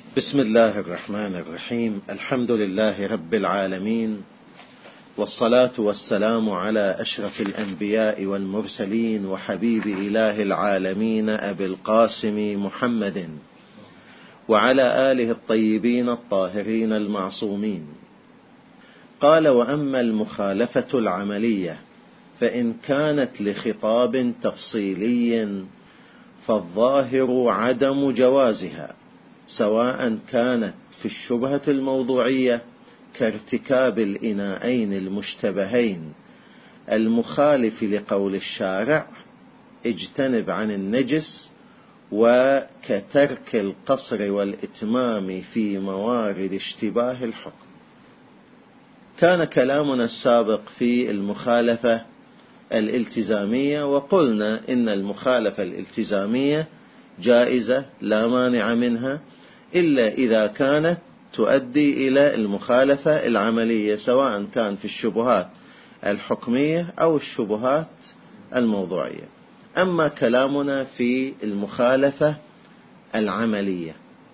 بسم الله الرحمن الرحيم. الحمد لله رب العالمين، والصلاة والسلام على أشرف الأنبياء والمرسلين وحبيب إله العالمين أبي القاسم محمد وعلى آله الطيبين الطاهرين المعصومين. قال: وأما المخالفة العملية فإن كانت لخطاب تفصيلي فالظاهر عدم جوازها، سواء كانت في الشبهة الموضوعية كارتكاب الإناءين المشتبهين المخالف لقول الشارع اجتنب عن النجس، وكترك القصر والإتمام في موارد اشتباه الحكم. كان كلامنا السابق في المخالفة الالتزامية، وقلنا إن المخالفة الالتزامية جائزة لا مانع منها إلا إذا كانت تؤدي إلى المخالفة العملية، سواء كان في الشبهات الحكمية أو الشبهات الموضوعية. أما كلامنا في المخالفة العملية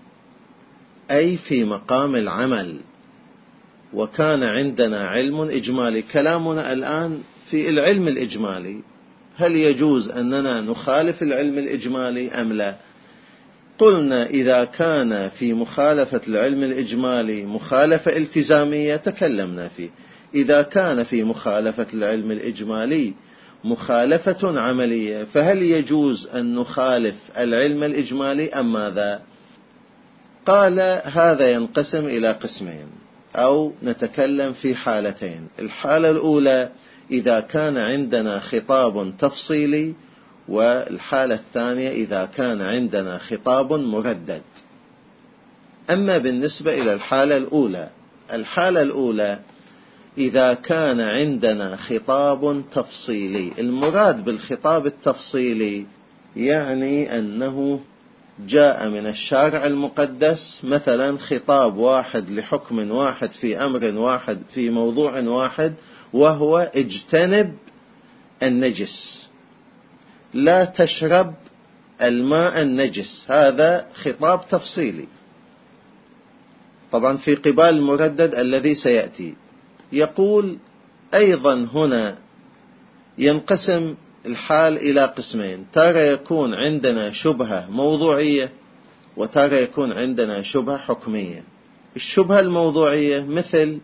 أي في مقام العمل، وكان عندنا علم إجمالي. كلامنا الآن في العلم الإجمالي، هل يجوز أننا نخالف العلم الإجمالي أم لا؟ قلنا إذا كان في مخالفة العلم الإجمالي مخالفة التزامية تكلمنا فيه. إذا كان في مخالفة العلم الإجمالي مخالفة عملية، فهل يجوز أن نخالف العلم الإجمالي أم ماذا؟ قال: هذا ينقسم إلى قسمين، أو نتكلم في حالتين. الحالة الأولى إذا كان عندنا خطاب تفصيلي، والحالة الثانية إذا كان عندنا خطاب مردد. أما بالنسبة إلى الحالة الأولى إذا كان عندنا خطاب تفصيلي. المراد بالخطاب التفصيلي يعني أنه جاء من الشارع المقدس، مثلا خطاب واحد لحكم واحد في أمر واحد في موضوع واحد، وهو اجتنب النجس، لا تشرب الماء النجس. هذا خطاب تفصيلي. طبعا في قبال المردد الذي سيأتي يقول أيضا هنا ينقسم الحال إلى قسمين: تارة يكون عندنا شبهة موضوعية، وتارة يكون عندنا شبهة حكمية. الشبهة الموضوعية مثل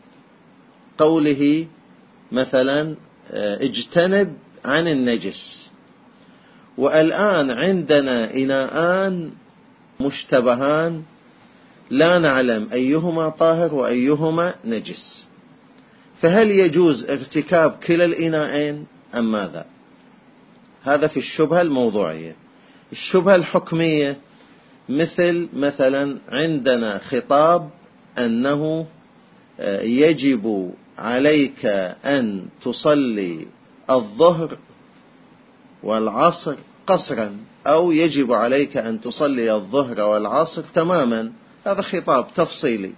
قوله مثلا اجتنب عن النجس، والآن عندنا إناءان مشتبهان لا نعلم أيهما طاهر وأيهما نجس، فهل يجوز ارتكاب كلا الإناءين أم ماذا؟ هذا في الشبهة الموضوعية. الشبهة الحكمية مثلا عندنا خطاب أنه يجب عليك أن تصلي الظهر والعصر قصرا، أو يجب عليك أن تصلي الظهر والعصر تماما. هذا خطاب تفصيلي.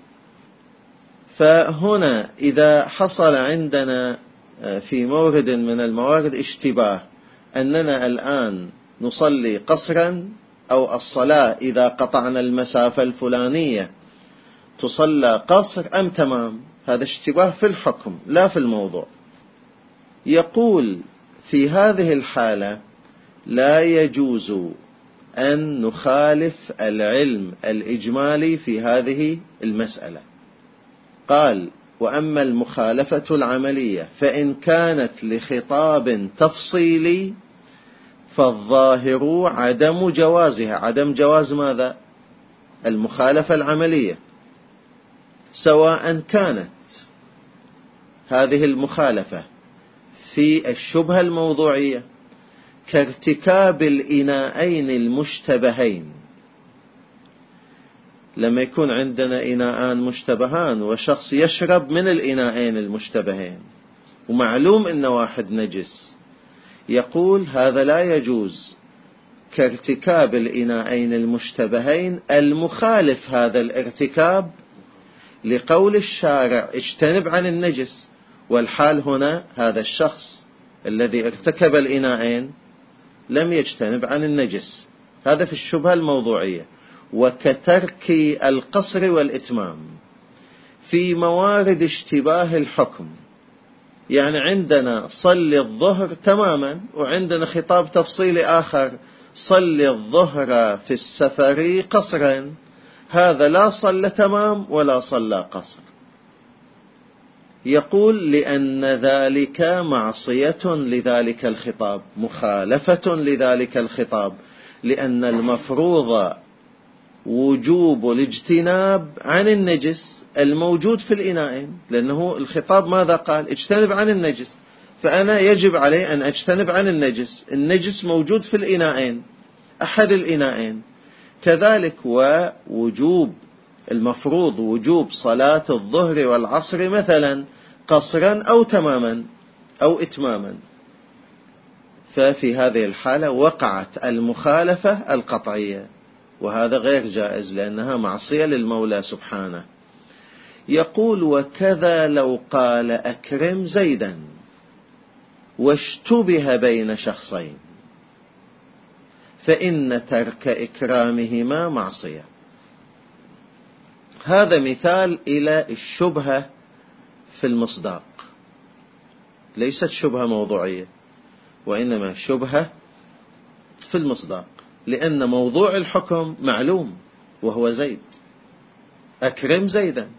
فهنا إذا حصل عندنا في مورد من الموارد اشتباه أننا الآن نصلي قصرا، أو الصلاة إذا قطعنا المسافة الفلانية تصلى قصر أم تمام، هذا اشتباه في الحكم لا في الموضوع. يقول في هذه الحالة لا يجوز أن نخالف العلم الإجمالي في هذه المسألة. قال: وأما المخالفة العملية فإن كانت لخطاب تفصيلي فالظاهر عدم جوازها. عدم جواز ماذا؟ المخالفة العملية، سواء كانت هذه المخالفة في الشبهة الموضوعية كارتكاب الإناءين المشتبهين. لما يكون عندنا إناءان مشتبهان وشخص يشرب من الإناءين المشتبهين ومعلوم إن واحد نجس، يقول هذا لا يجوز كارتكاب الإناءين المشتبهين المخالف هذا الارتكاب لقول الشارع اجتنب عن النجس. والحال هنا هذا الشخص الذي ارتكب الإناءين لم يجتنب عن النجس. هذا في الشبهة الموضوعية. وكترك القصر والإتمام في موارد اشتباه الحكم. يعني عندنا صل الظهر تماما، وعندنا خطاب تفصيلي آخر صل الظهر في السفر قصرا، هذا لا صلى تمام ولا صلى قصر. يقول لأن ذلك معصية لذلك الخطاب، مخالفة لذلك الخطاب، لأن المفروض وجوب الاجتناب عن النجس الموجود في الإناءين، لأنه الخطاب ماذا قال؟ اجتنب عن النجس، فأنا يجب علي أن أجتنب عن النجس. النجس موجود في الإناءين، أحد الإناءين. كذلك ووجوب المفروض وجوب صلاة الظهر والعصر مثلا قصرا أو تماما أو إتماما، ففي هذه الحالة وقعت المخالفة القطعية، وهذا غير جائز لأنها معصية للمولى سبحانه. يقول وكذا لو قال أكرم زيدا واشتبه بين شخصين فإن ترك إكرامهما معصية. هذا مثال إلى الشبهة في المصداق، ليست شبهة موضوعية وإنما شبهة في المصداق، لأن موضوع الحكم معلوم وهو زيد، أكرم زيدا،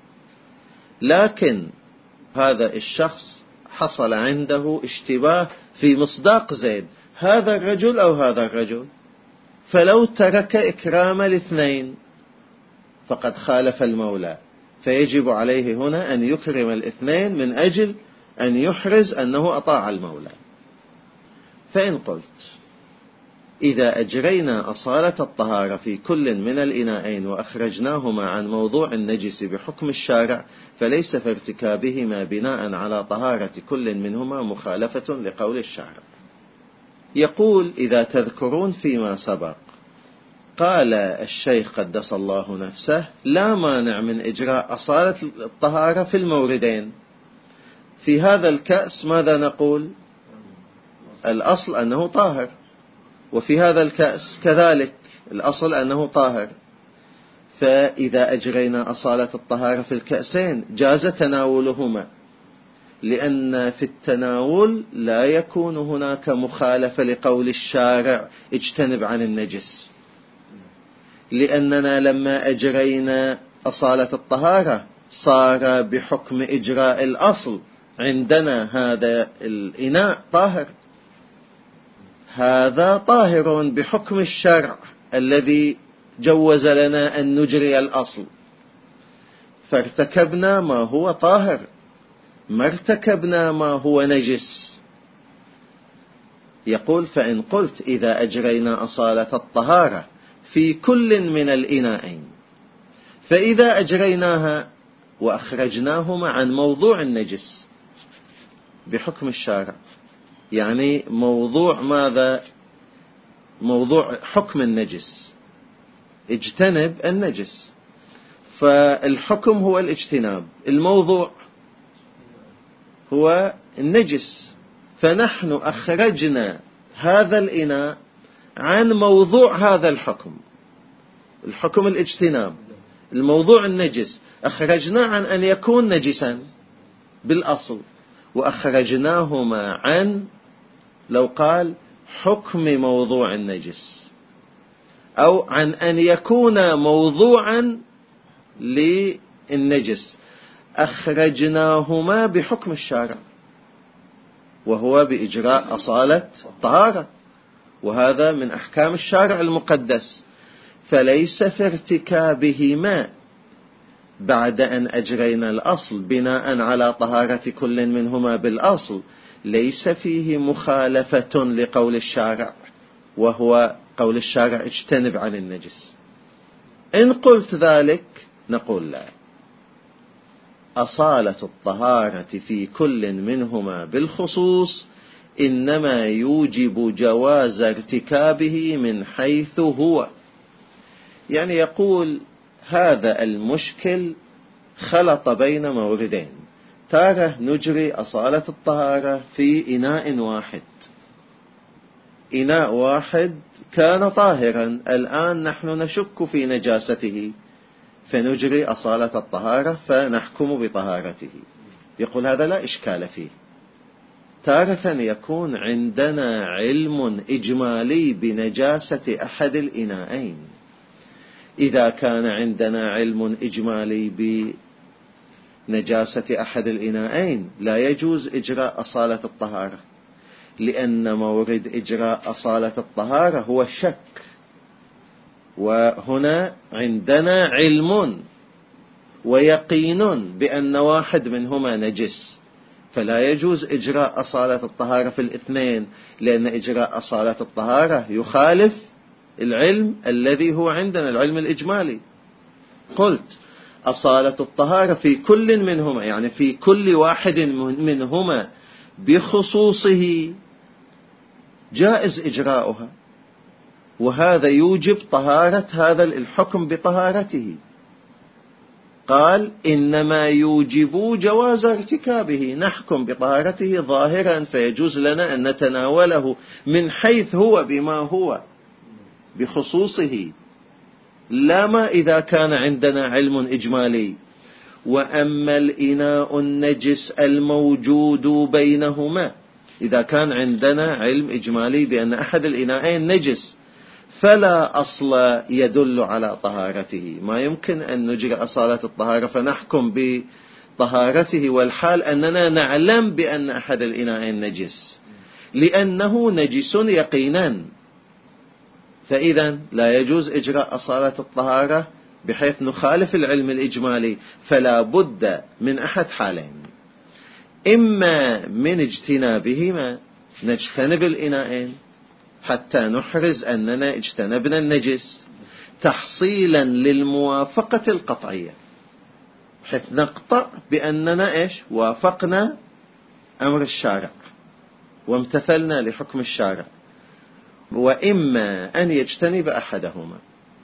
لكن هذا الشخص حصل عنده اشتباه في مصداق زيد، هذا الرجل أو هذا الرجل، فلو ترك إكرام الاثنين فقد خالف المولى، فيجب عليه هنا أن يكرم الاثنين من أجل أن يحرز أنه أطاع المولى. فإن قلت إذا أجرينا أصالة الطهارة في كل من الإناءين وأخرجناهما عن موضوع النجس بحكم الشارع، فليس في ارتكابهما بناء على طهارة كل منهما مخالفة لقول الشارع. يقول إذا تذكرون فيما سبق قال الشيخ قدس الله نفسه لا مانع من إجراء أصالة الطهارة في الموردين. في هذا الكأس ماذا نقول؟ الأصل أنه طاهر، وفي هذا الكأس كذلك الأصل أنه طاهر، فإذا أجرينا أصالة الطهارة في الكأسين جاز تناولهما، لأن في التناول لا يكون هناك مخالفة لقول الشارع اجتنب عن النجس، لأننا لما أجرينا أصالة الطهارة صار بحكم إجراء الأصل عندنا هذا الإناء طاهر، هذا طاهر بحكم الشرع الذي جوز لنا أن نجري الأصل، فارتكبنا ما هو طاهر، ما ارتكبنا ما هو نجس. يقول فإن قلت إذا أجرينا أصالة الطهارة في كل من الإناءين، فإذا أجريناها وأخرجناهما عن موضوع النجس بحكم الشارع، يعني موضوع ماذا؟ موضوع حكم النجس، اجتنب النجس، فالحكم هو الاجتناب، الموضوع هو النجس، فنحن أخرجنا هذا الإناء عن موضوع هذا الحكم، الحكم الاجتناب، الموضوع النجس أخرجناه عن أن يكون نجسا بالأصل، وأخرجناهما عن لو قال حكم موضوع النجس، أو عن أن يكون موضوعا للنجس، أخرجناهما بحكم الشارع وهو بإجراء أصالة طهارة، وهذا من أحكام الشارع المقدس، فليس في ارتكابهما بعد أن أجرينا الأصل بناء على طهارة كل منهما بالأصل ليس فيه مخالفة لقول الشارع، وهو قول الشارع اجتنب عن النجس. إن قلت ذلك نقول لا، أصالة الطهارة في كل منهما بالخصوص إنما يوجب جواز ارتكابه من حيث هو. يعني يقول هذا المشكل خلط بين موردين، تارة نجري أصالة الطهارة في إناء واحد إناء واحد كان طاهرا، الآن نحن نشك في نجاسته فنجري أصالة الطهارة فنحكم بطهارته. يقول هذا لا إشكال فيه. تارة يكون عندنا علم إجمالي بنجاسة أحد الإناءين. إذا كان عندنا علم إجمالي بنجاسة أحد الإناءين لا يجوز إجراء أصالة الطهارة، لأن مورد إجراء أصالة الطهارة هو الشك، وهنا عندنا علم ويقين بأن واحد منهما نجس، فلا يجوز إجراء أصالة الطهارة في الاثنين، لأن إجراء أصالة الطهارة يخالف العلم الذي هو عندنا، العلم الإجمالي. قلت أصالة الطهارة في كل منهما، يعني في كل واحد منهما بخصوصه جائز إجراؤها، وهذا يوجب طهارة هذا الحكم بطهارته. قال إنما يوجب جواز ارتكابه، نحكم بطهارته ظاهرا فيجوز لنا أن نتناوله من حيث هو بما هو بخصوصه، لا ما إذا كان عندنا علم إجمالي. وأما الإناء النجس الموجود بينهما، إذا كان عندنا علم إجمالي بأن أحد الإناءين نجس فلا أصل يدل على طهارته، ما يمكن أن نجري أصالة الطهارة فنحكم بطهارته والحال أننا نعلم بأن أحد الإناءين نجس، لأنه نجس يقينا. فإذا لا يجوز إجراء أصالة الطهارة بحيث نخالف العلم الإجمالي، فلا بد من أحد حالين: إما من اجتنابهما، نجتنب الإناءين حتى نحرز أننا اجتنبنا النجس تحصيلا للموافقة القطعية، حيث نقطع بأننا وافقنا أمر الشارع وامتثلنا لحكم الشارع. وإما أن يجتنب أحدهما،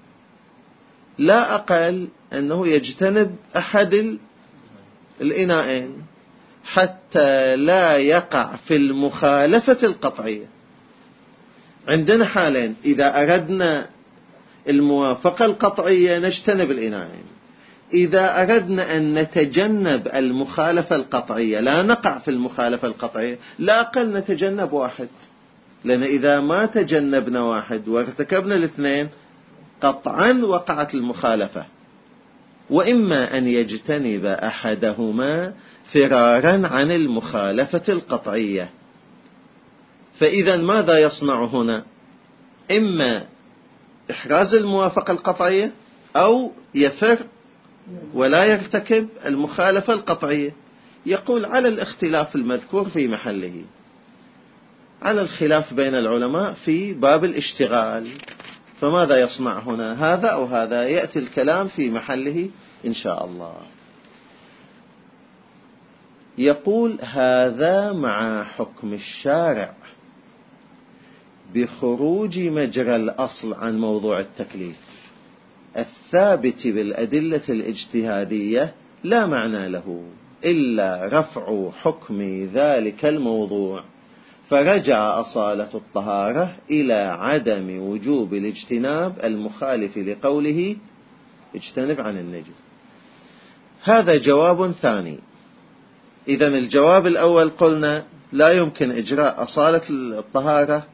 لا أقل أنه يجتنب أحد الإناءين حتى لا يقع في المخالفة القطعية. عندنا حالين: إذا أردنا الموافقة القطعية نجتنب الإناءين، إذا أردنا أن نتجنب المخالفة القطعية لا نقع في المخالفة القطعية، لا أقل نتجنب واحد، لأن إذا ما تجنبنا واحد وارتكبنا الاثنين قطعا وقعت المخالفة. وإما أن يجتنب أحدهما فرارا عن المخالفة القطعية. فإذا ماذا يصنع هنا؟ إما إحراز الموافقة القطعية أو يفر ولا يرتكب المخالفة القطعية. يقول على الاختلاف المذكور في محله، على الخلاف بين العلماء في باب الاشتغال، فماذا يصنع هنا، هذا أو هذا؟ يأتي الكلام في محله إن شاء الله. يقول هذا مع حكم الشارع بخروج مجرى الأصل عن موضوع التكليف الثابت بالأدلة الاجتهادية، لا معنى له إلا رفع حكم ذلك الموضوع، فرجع أصالة الطهارة إلى عدم وجوب الاجتناب المخالف لقوله اجتنب عن النجس. هذا جواب ثاني. إذن الجواب الأول قلنا لا يمكن إجراء أصالة الطهارة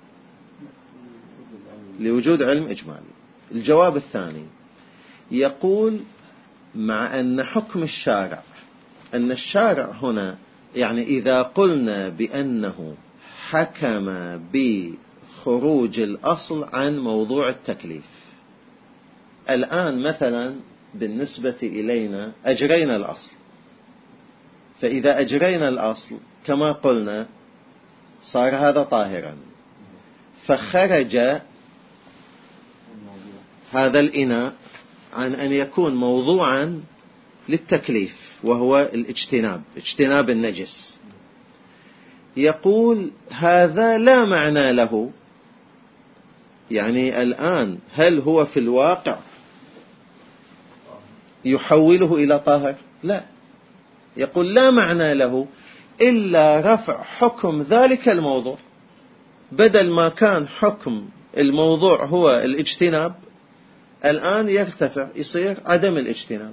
لوجود علم إجمالي. الجواب الثاني يقول مع أن حكم الشارع، أن الشارع هنا يعني إذا قلنا بأنه حكم بخروج الأصل عن موضوع التكليف، الآن مثلا بالنسبة إلينا أجرينا الأصل، فإذا أجرينا الأصل كما قلنا صار هذا طاهرا، فخرج هذا الإناء عن أن يكون موضوعا للتكليف وهو اجتناب النجس. يقول هذا لا معنى له، يعني الآن هل هو في الواقع يحوله إلى طاهر؟ لا، يقول لا معنى له إلا رفع حكم ذلك الموضوع بدل ما كان حكم الموضوع هو الاجتناب، الآن يرتفع يصير عدم الاجتناب.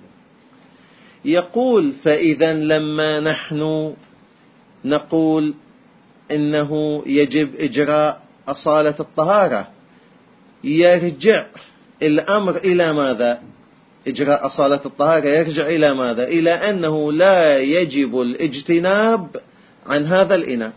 يقول فإذا لما نحن نقول إنه يجب إجراء أصالة الطهارة، يرجع الأمر إلى ماذا؟ إجراء أصالة الطهارة يرجع إلى ماذا؟ إلى أنه لا يجب الاجتناب عن هذا الإناء،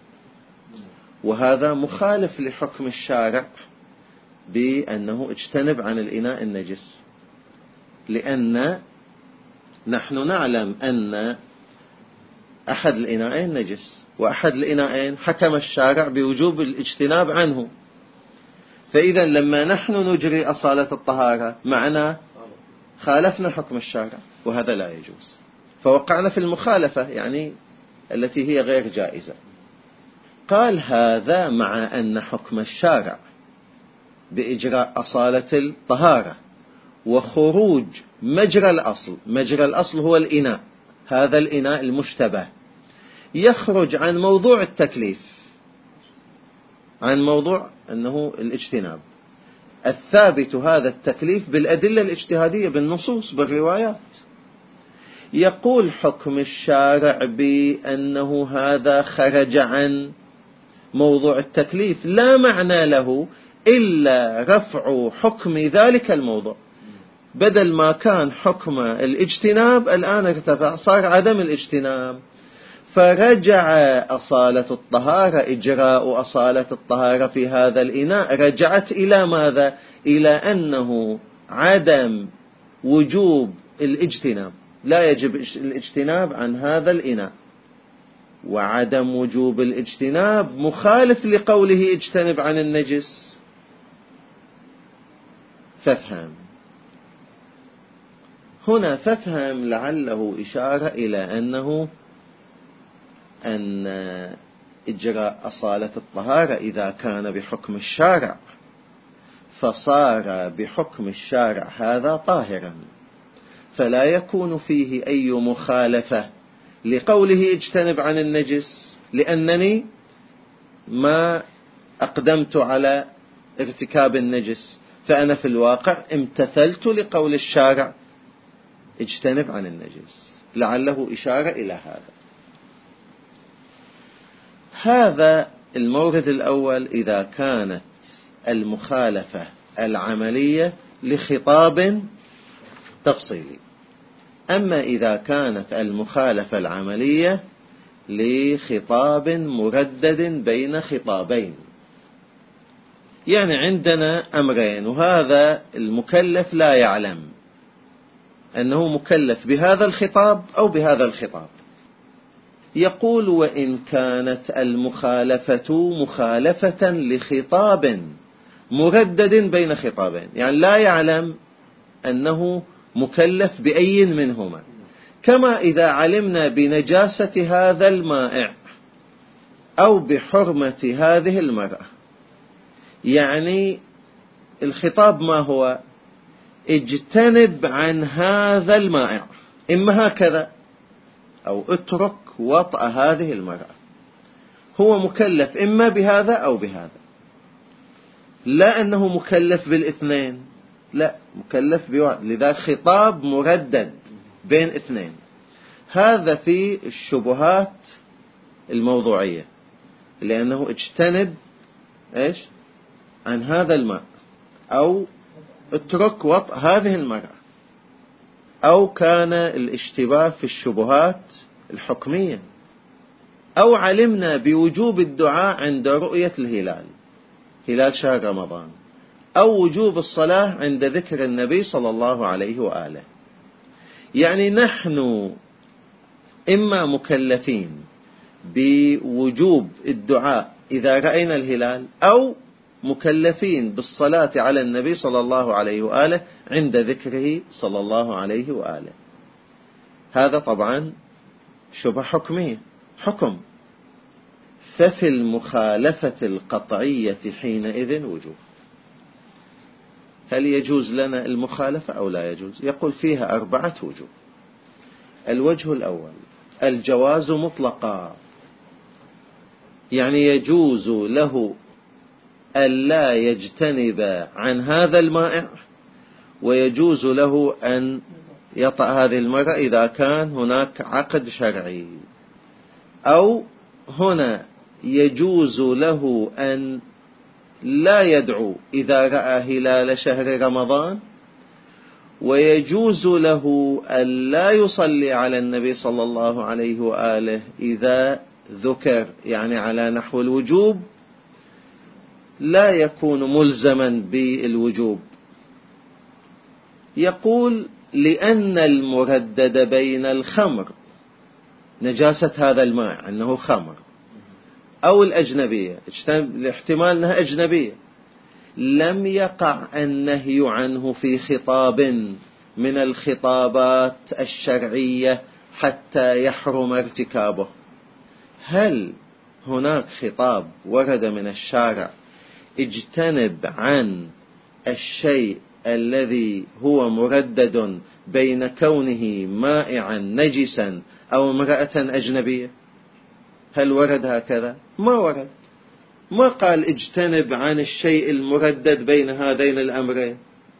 وهذا مخالف لحكم الشارع بأنه اجتنب عن الإناء النجس، لأن نحن نعلم أن أحد الإناءين نجس، وأحد الإناءين حكم الشارع بوجوب الاجتناب عنه. فإذا لما نحن نجري أصالة الطهارة معنا خالفنا حكم الشارع، وهذا لا يجوز، فوقعنا في المخالفة يعني التي هي غير جائزة. قال هذا مع أن حكم الشارع بإجراء أصالة الطهارة وخروج مجرى الأصل، مجرى الأصل هو الإناء، هذا الإناء المشتبه يخرج عن موضوع التكليف، عن موضوع أنه الاجتناب الثابت، هذا التكليف بالأدلة الاجتهادية بالنصوص بالروايات. يقول حكم الشارع بأنه هذا خرج عن موضوع التكليف لا معنى له إلا رفع حكم ذلك الموضوع، بدل ما كان حكم الاجتناب الآن ارتفع صار عدم الاجتناب، فرجع أصالة الطهارة، إجراء أصالة الطهارة في هذا الإناء رجعت إلى ماذا؟ إلى أنه عدم وجوب الاجتناب، لا يجب الاجتناب عن هذا الإناء، وعدم وجوب الاجتناب مخالف لقوله اجتنب عن النجس. فافهم هنا، فافهم لعله إشارة إلى أن إجراء أصالة الطهارة إذا كان بحكم الشارع فصار بحكم الشارع هذا طاهرا، فلا يكون فيه أي مخالفة لقوله اجتنب عن النجس، لأنني ما أقدمت على ارتكاب النجس، فأنا في الواقع امتثلت لقول الشارع اجتنب عن النجس، لعله إشارة إلى هذا. هذا المورد الأول إذا كانت المخالفة العملية لخطاب تفصيلي. أما إذا كانت المخالفة العملية لخطاب مردد بين خطابين، يعني عندنا أمرين وهذا المكلف لا يعلم أنه مكلف بهذا الخطاب أو بهذا الخطاب. يقول وإن كانت المخالفة مخالفة لخطاب مردد بين خطابين، يعني لا يعلم أنه مكلف بأي منهما، كما إذا علمنا بنجاسة هذا المائع أو بحرمة هذه المرأة، يعني الخطاب ما هو؟ اجتنب عن هذا المائع، إما هكذا أو اترك وطأ هذه المرأة. هو مكلف إما بهذا أو بهذا، لا أنه مكلف بالاثنين، لا، مكلف بواحد، لذا خطاب مردد بين اثنين. هذا في الشبهات الموضوعية، لأنه اجتنب إيش عن هذا الماء، أو اترك وطأ هذه المرأة، أو كان الاشتباه في الشبهات الحكمية، أو علمنا بوجوب الدعاء عند رؤية الهلال، هلال شهر رمضان، أو وجوب الصلاة عند ذكر النبي صلى الله عليه وآله. يعني نحن إما مكلفين بوجوب الدعاء إذا رأينا الهلال، أو مكلفين بالصلاة على النبي صلى الله عليه وآله عند ذكره صلى الله عليه وآله. هذا طبعا شبه حكمية، حكم. ففي المخالفة القطعية حينئذ وجوب. هل يجوز لنا المخالفة أو لا يجوز؟ يقول فيها 4 وجوه. الوجه الأول الجواز مطلقا، يعني يجوز له ألا يجتنب عن هذا المائع، ويجوز له أن يطأ هذه المرأة إذا كان هناك عقد شرعي. أو هنا يجوز له أن لا يدعو إذا رأى هلال شهر رمضان، ويجوز له أن لا يصلي على النبي صلى الله عليه وآله إذا ذكر، يعني على نحو الوجوب لا يكون ملزما بالوجوب. يقول لأن المردد بين الخمر، نجاسة هذا الماء أنه خمر، أو الأجنبية، الاحتمال أنها أجنبية، لم يقع النهي عنه في خطاب من الخطابات الشرعية حتى يحرم ارتكابه. هل هناك خطاب ورد من الشارع اجتنب عن الشيء الذي هو مردد بين كونه مائعا نجسا أو امرأة أجنبية؟ هل ورد هكذا؟ ما ورد. ما قال اجتنب عن الشيء المردد بين هذين الأمرين.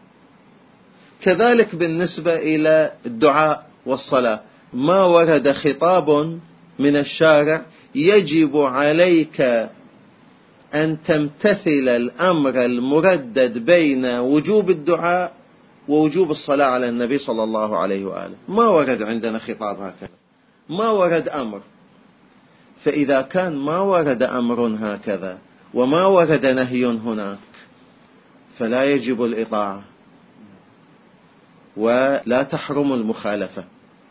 كذلك بالنسبة إلى الدعاء والصلاة، ما ورد خطاب من الشارع يجب عليك أن تمتثل الأمر المردد بين وجوب الدعاء ووجوب الصلاة على النبي صلى الله عليه وآله. ما ورد عندنا خطاب هكذا، ما ورد أمر. فإذا كان ما ورد أمر هكذا وما ورد نهي هناك، فلا يجب الإطاعة ولا تحرم المخالفة.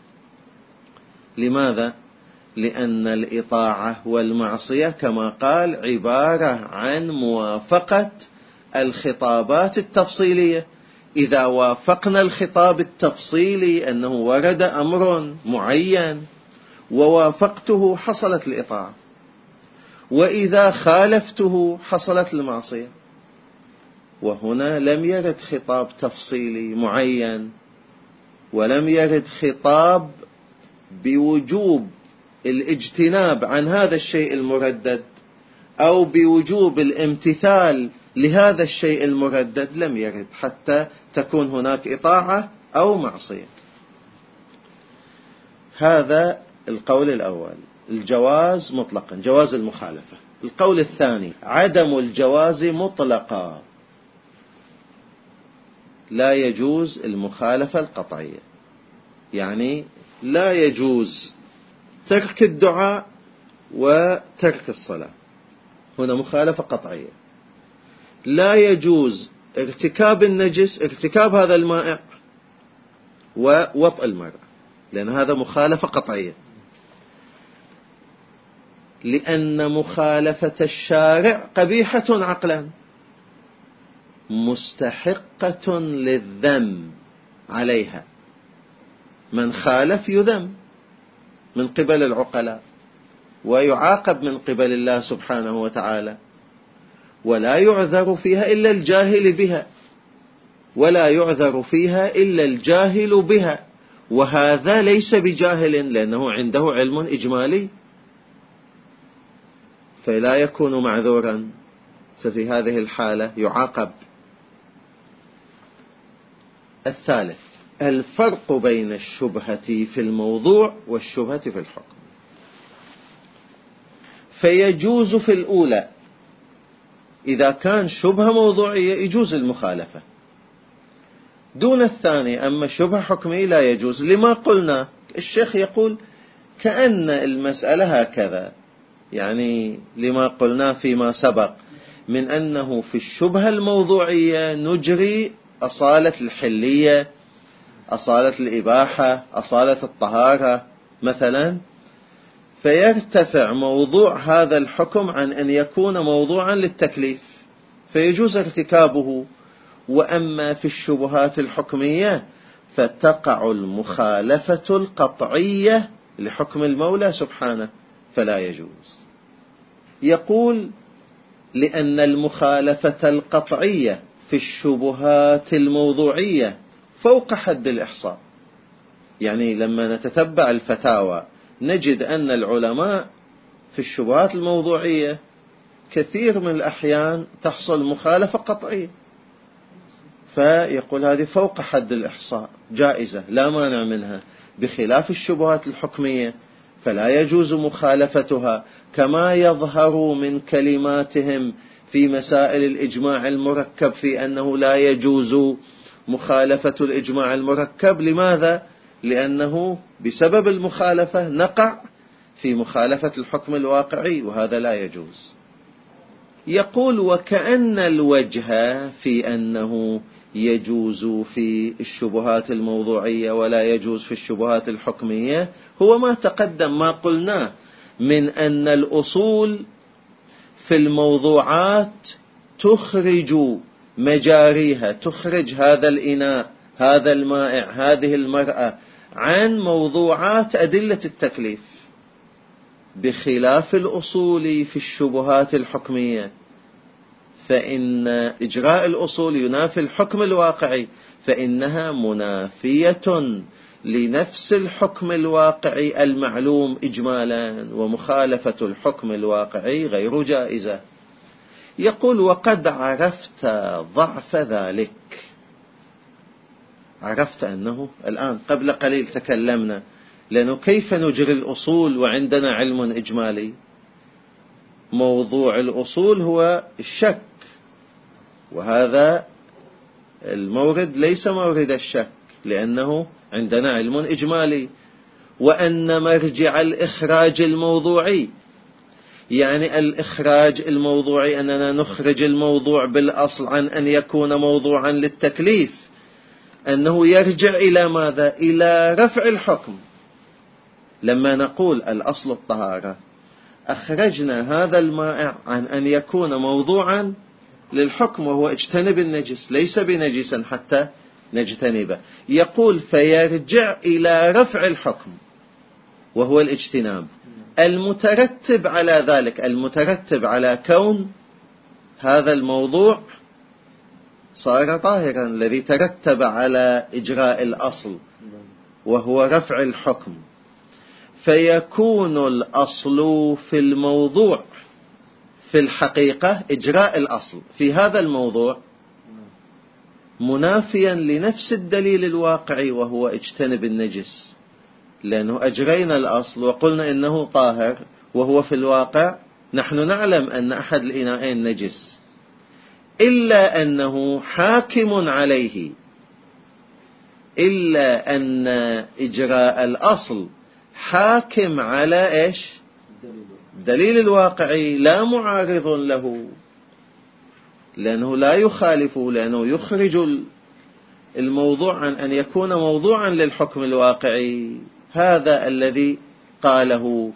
لماذا؟ لأن الإطاعة والمعصية كما قال عبارة عن موافقة الخطابات التفصيلية. إذا وافقنا الخطاب التفصيلي أنه ورد أمر معين ووافقته حصلت الإطاعة، وإذا خالفته حصلت المعصية. وهنا لم يرد خطاب تفصيلي معين، ولم يرد خطاب بوجوب الاجتناب عن هذا الشيء المردد أو بوجوب الامتثال لهذا الشيء المردد، لم يرد حتى تكون هناك إطاعة أو معصية. هذا القول الأول، الجواز مطلقا، جواز المخالفة. القول الثاني عدم الجواز مطلقا، لا يجوز المخالفة القطعية، يعني لا يجوز ترك الدعاء وترك الصلاة، هنا مخالفة قطعية. لا يجوز ارتكاب النجس، ارتكاب هذا المائع ووطء المرأة، لأن هذا مخالفة قطعية. لأن مخالفة الشارع قبيحة عقلا مستحقة للذم عليها، من خالف يذم من قبل العقلاء ويعاقب من قبل الله سبحانه وتعالى، ولا يعذر فيها إلا الجاهل بها، ولا يعذر فيها إلا الجاهل بها، وهذا ليس بجاهل لأنه عنده علم إجمالي، فلا يكون معذورا، ففي هذه الحالة يعاقب. الثالث الفرق بين الشبهة في الموضوع والشبهة في الحكم. فيجوز في الأولى إذا كان شبهة موضوعية يجوز المخالفة، دون الثاني. أما شبهة حكمية لا يجوز. لما قلنا الشيخ يقول كأن المسألة هكذا، يعني لما قلنا فيما سبق من أنه في الشبهة الموضوعية نجري أصالة الحلية، أصالة الإباحة، أصالة الطهارة مثلا، فيرتفع موضوع هذا الحكم عن أن يكون موضوعا للتكليف فيجوز ارتكابه. وأما في الشبهات الحكمية فتقع المخالفة القطعية لحكم المولى سبحانه فلا يجوز. يقول لأن المخالفة القطعية في الشبهات الموضوعية فوق حد الإحصاء. يعني لما نتتبع الفتاوى نجد أن العلماء في الشبهات الموضوعية كثير من الأحيان تحصل مخالفة قطعية، فيقول هذه فوق حد الإحصاء جائزة لا مانع منها، بخلاف الشبهات الحكمية فلا يجوز مخالفتها، كما يظهر من كلماتهم في مسائل الإجماع المركب في أنه لا يجوز مخالفة الإجماع المركب. لماذا؟ لأنه بسبب المخالفة نقع في مخالفة الحكم الواقعي، وهذا لا يجوز. يقول وكأن الوجه في أنه يجوز في الشبهات الموضوعية ولا يجوز في الشبهات الحكمية هو ما تقدم، ما قلناه من أن الأصول في الموضوعات تخرج مجاريها، تخرج هذا الإناء، هذا المائع، هذه المرأة عن موضوعات أدلة التكليف، بخلاف الأصول في الشبهات الحكمية، فإن إجراء الأصول ينافي الحكم الواقعي، فإنها منافية لنفس الحكم الواقعي المعلوم إجمالا، ومخالفة الحكم الواقعي غير جائزة. يقول وقد عرفت ضعف ذلك، عرفت أنه الآن قبل قليل تكلمنا، لأنه كيف نجري الأصول وعندنا علم إجمالي؟ موضوع الأصول هو الشك، وهذا المورد ليس مورد الشك، لأنه عندنا علم إجمالي. وأن مرجع الإخراج الموضوعي، يعني الإخراج الموضوعي أننا نخرج الموضوع بالأصل عن أن يكون موضوعا للتكليف، أنه يرجع إلى ماذا؟ إلى رفع الحكم. لما نقول الأصل الطهارة، أخرجنا هذا المائع عن أن يكون موضوعا للحكم، وهو اجتنب النجس، ليس بنجسا حتى نجتنبه. يقول فيرجع إلى رفع الحكم وهو الاجتناب، المترتب على ذلك، المترتب على كون هذا الموضوع صار طاهرا، الذي ترتب على إجراء الأصل وهو رفع الحكم. فيكون الأصل في الموضوع في الحقيقة إجراء الأصل في هذا الموضوع منافيا لنفس الدليل الواقعي وهو اجتنب النجس، لأنه أجرينا الأصل وقلنا إنه طاهر، وهو في الواقع نحن نعلم أن أحد الإناءين نجس، إلا أنه حاكم عليه، إلا أن إجراء الأصل حاكم على إيش؟ الدليل الواقعي لا معارض له، لأنه لا يخالفه، لأنه يخرج الموضوع عن أن يكون موضوعا للحكم الواقعي. هذا الذي قاله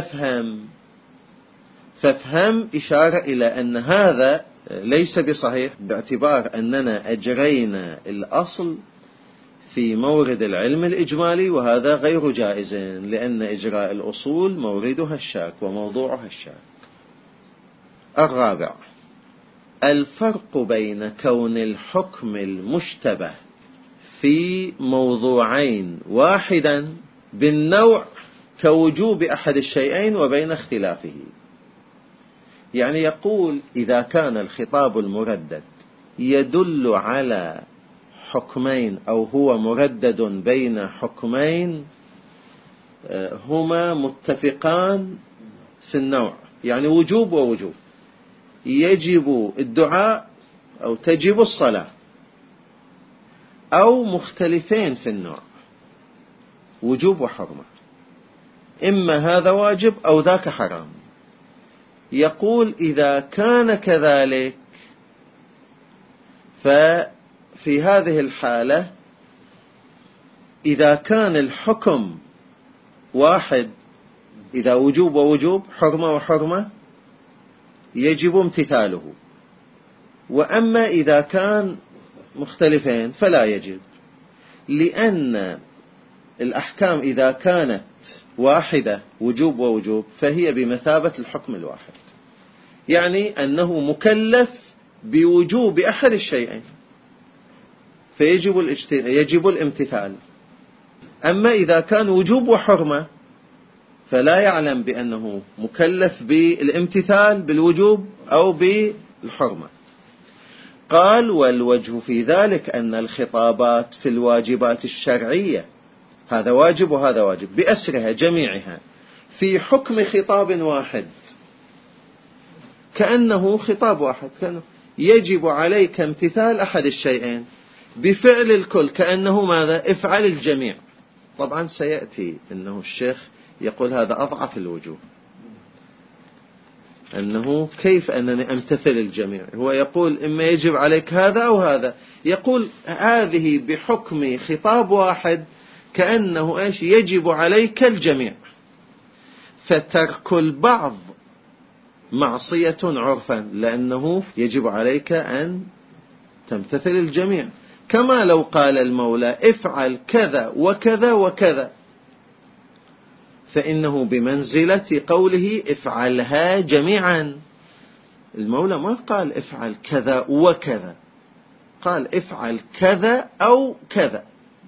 فافهم إشارة إلى أن هذا ليس بصحيح، باعتبار أننا أجرينا الأصل في مورد العلم الإجمالي، وهذا غير جائز، لأن إجراء الأصول موردها الشاك وموضوعها الشاك. الرابع، الفرق بين كون الحكم المشتبه في موضوعين واحدا بالنوع كوجوب أحد الشيئين وبين اختلافه. يعني يقول إذا كان الخطاب المردد يدل على حكمين، أو هو مردد بين حكمين هما متفقان في النوع، يعني وجوب ووجوب، يجب الدعاء أو تجب الصلاة، أو مختلفين في النوع وجوب وحرمة، إما هذا واجب أو ذاك حرام. يقول إذا كان كذلك ففي هذه الحالة إذا كان الحكم واحد، إذا وجوب ووجوب، حرمة وحرمة، يجب امتثاله. وأما إذا كان مختلفين فلا يجب، لأن الأحكام إذا كانت واحدة وجوب ووجوب فهي بمثابة الحكم الواحد، يعني أنه مكلف بوجوب أحد الشيئين فيجب الامتثال. أما إذا كان وجوب وحرمة فلا يعلم بأنه مكلف بالامتثال بالوجوب أو بالحرمة. قال والوجه في ذلك أن الخطابات في الواجبات الشرعية، هذا واجب وهذا واجب، بأسرها جميعها في حكم خطاب واحد، كأنه خطاب واحد، كأنه يجب عليك امتثال أحد الشيئين بفعل الكل، كأنه ماذا؟ افعل الجميع. طبعا سيأتي أنه الشيخ يقول هذا أضعف الوجوه، أنه كيف أنني أمتثل الجميع؟ هو يقول إما يجب عليك هذا أو هذا، يقول هذه بحكم خطاب واحد كأنه إيش؟ يجب عليك الجميع، فترك البعض معصية عرفا، لأنه يجب عليك أن تمتثل الجميع. كما لو قال المولى افعل كذا وكذا وكذا، فإنه بمنزلة قوله افعلها جميعا. المولى ما قال افعل كذا وكذا، قال افعل كذا أو كذا.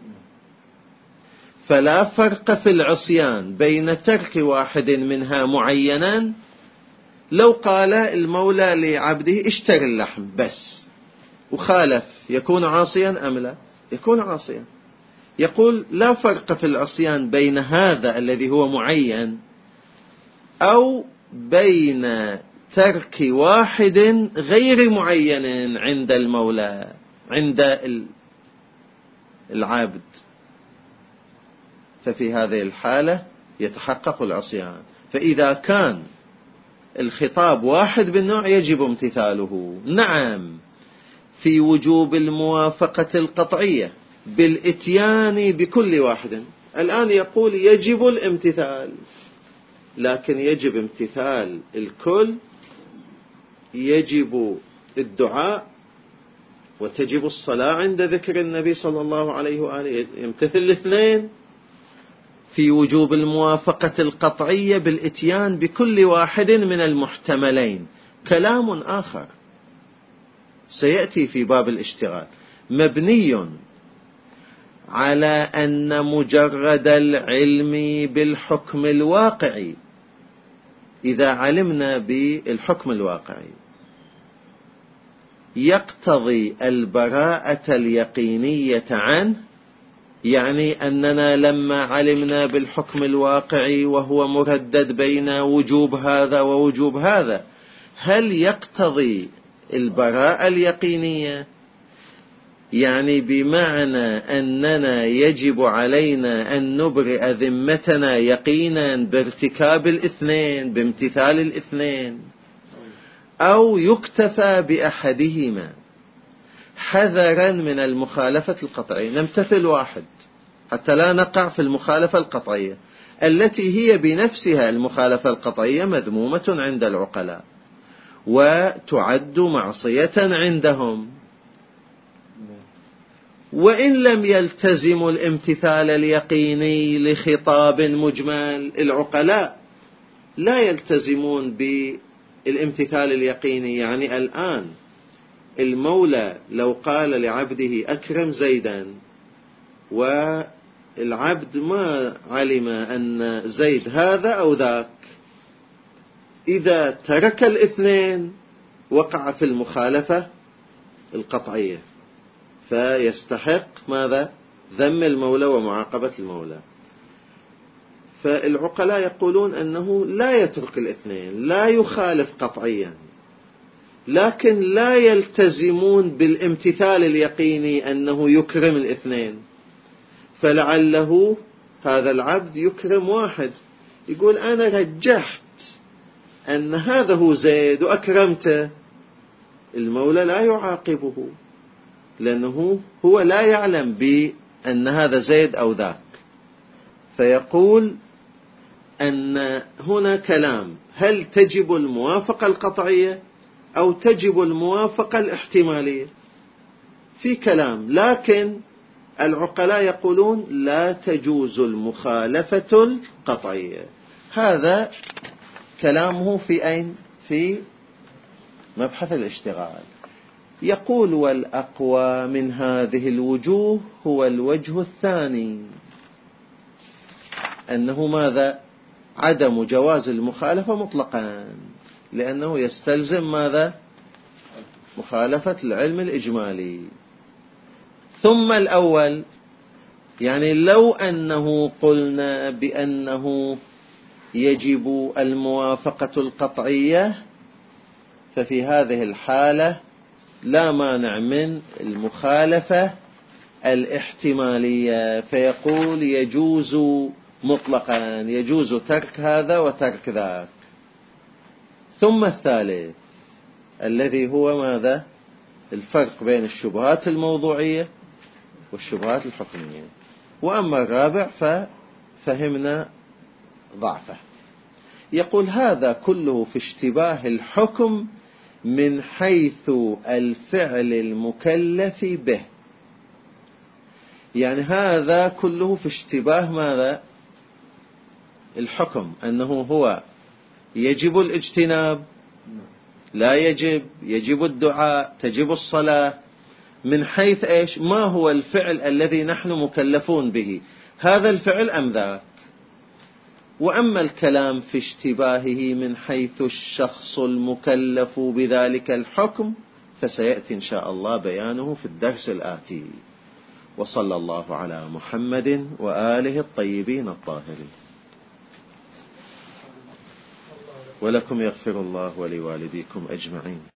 فلا فرق في العصيان بين ترك واحد منها معينا. لو قال المولى لعبده اشتر اللحم بس وخالف، يكون عاصيا أم لا؟ يكون عاصيا. يقول لا فرق في العصيان بين هذا الذي هو معين أو بين ترك واحد غير معين عند المولى، عند العابد. ففي هذه الحالة يتحقق العصيان. فإذا كان الخطاب واحد بالنوع يجب امتثاله، نعم، في وجوب الموافقة القطعية بالاتيان بكل واحد. الآن يقول يجب الامتثال، لكن يجب امتثال الكل، يجب الدعاء وتجب الصلاة عند ذكر النبي صلى الله عليه وآله، يمتثل الاثنين. في وجوب الموافقة القطعية بالاتيان بكل واحد من المحتملين كلام آخر سيأتي في باب الاشتغال، مبني على أن مجرد العلم بالحكم الواقعي، إذا علمنا بالحكم الواقعي يقتضي البراءة اليقينية عنه. يعني أننا لما علمنا بالحكم الواقعي وهو مردد بين وجوب هذا ووجوب هذا، هل يقتضي البراءة اليقينية؟ يعني بمعنى أننا يجب علينا أن نبرئ ذمتنا يقينا بارتكاب الاثنين، بامتثال الاثنين، أو يكتفى بأحدهما حذرا من المخالفة القطعية؟ نمتثل واحد حتى لا نقع في المخالفة القطعية التي هي بنفسها المخالفة القطعية مذمومة عند العقلاء وتعد معصية عندهم. وإن لم يلتزم الامتثال اليقيني لخطاب مجمل، العقلاء لا يلتزمون بالامتثال اليقيني. يعني الآن المولى لو قال لعبده أكرم زيدا، والعبد ما علم أن زيد هذا أو ذاك، إذا ترك الاثنين وقع في المخالفة القطعية، فيستحق ماذا؟ ذم المولى ومعاقبة المولى. فالعقلاء يقولون أنه لا يترك الاثنين، لا يخالف قطعيا، لكن لا يلتزمون بالامتثال اليقيني أنه يكرم الاثنين. فلعله هذا العبد يكرم واحد، يقول أنا رجحت أن هذا هو زيد وأكرمته، المولى لا يعاقبه لأنه هو لا يعلم بأن هذا زيد أو ذاك. فيقول أن هنا كلام، هل تجب الموافقة القطعية أو تجب الموافقة الاحتمالية؟ في كلام، لكن العقلاء يقولون لا تجوز المخالفة القطعية. هذا كلامه في أين؟ في مبحث الاشتغال. يقول والأقوى من هذه الوجوه هو الوجه الثاني، أنه ماذا؟ عدم جواز المخالفة مطلقا، لأنه يستلزم ماذا؟ مخالفة العلم الإجمالي. ثم الأول، يعني لو أنه قلنا بأنه يجب الموافقة القطعية، ففي هذه الحالة لا مانع من المخالفة الاحتمالية، فيقول يجوز مطلقا، يجوز ترك هذا وترك ذاك. ثم الثالث الذي هو ماذا؟ الفرق بين الشبهات الموضوعية والشبهات الحكمية. وأما الرابع ففهمنا ضعفه. يقول هذا كله في اشتباه الحكم من حيث الفعل المكلف به. يعني هذا كله في اشتباه ماذا؟ الحكم، أنه هو يجب الاجتناب، لا يجب، يجب الدعاء، تجب الصلاة، من حيث إيش؟ ما هو الفعل الذي نحن مكلفون به، هذا الفعل أم ذاك. وأما الكلام في اشتباهه من حيث الشخص المكلف بذلك الحكم فسيأتي إن شاء الله بيانه في الدرس الآتي. وصلى الله على محمد وآله الطيبين الطاهرين. ولكم يغفر الله ولوالديكم أجمعين.